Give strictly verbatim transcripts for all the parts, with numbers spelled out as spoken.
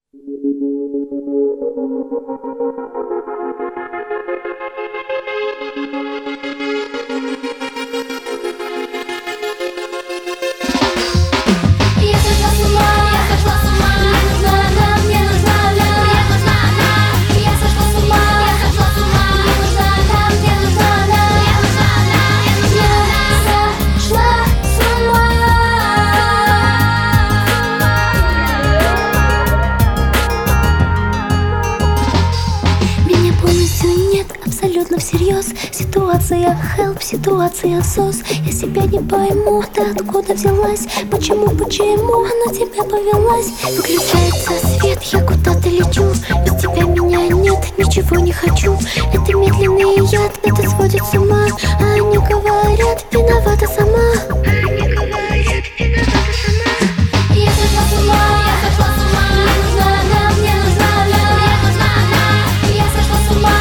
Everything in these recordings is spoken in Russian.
Абсолютно всерьез. Ситуация help, ситуация сос. Я себя не пойму, ты откуда взялась? Почему, почему на тебя повелась? Выключается свет, я куда-то лечу. Без тебя меня нет, ничего не хочу. Это медленный яд, это сводит с ума. А они говорят, виновата сама. Они говорят, виновата сама. Я сошла с ума, я сошла с ума. Мне нужна она, мне нужна она, мне нужна она. Я сошла с ума.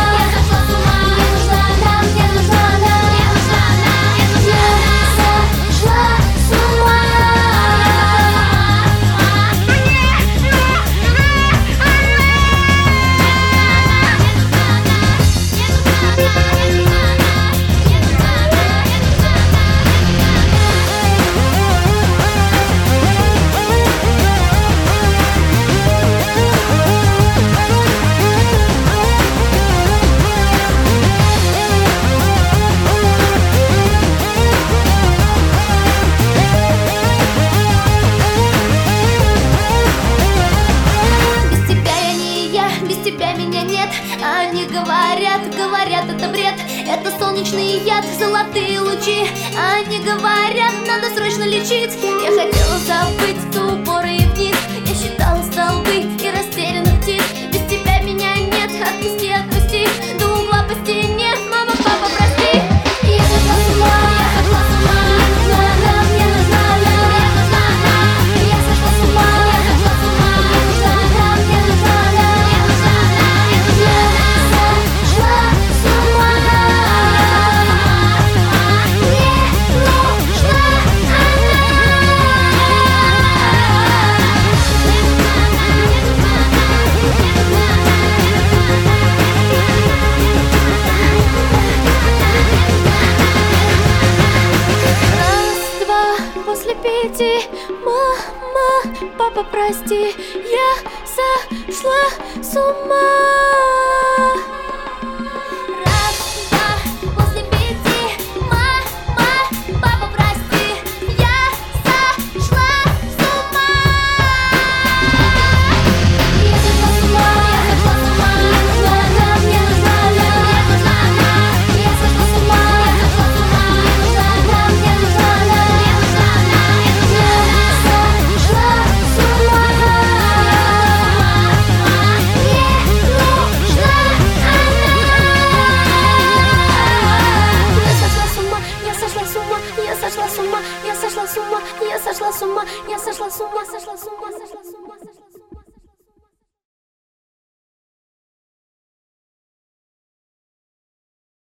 Они говорят, говорят, это бред. Это солнечный яд, золотые лучи. Они говорят, надо срочно лечить. Я хотела забыть ступоры и вниз. Я считала столбы и растерянных птиц. Без тебя меня нет, отпусти, отпусти. До угла по стене, мама, папа, прости. Я сошла с ума, я сошла с ума. Мне нужна она, мне нужна она, мне нужна она. Я сошла с ума, я сошла с ума. Мне нужна она, мне нужна она, мне нужна она. После пяти, мама, папа, прости, я сошла с ума. Раз, два, после пяти, мама, папа, прости, я сошла с ума. Я сошла с ума, я сошла с ума. Мне нужна она, мне нужна она, мне нужна она. Я сошла с ума, я сошла с ума. Мне нужна она, мне нужна она. Я сошла с ума, я сошла с ума, я сошла с ума, я сошла с ума, я сошла с ума.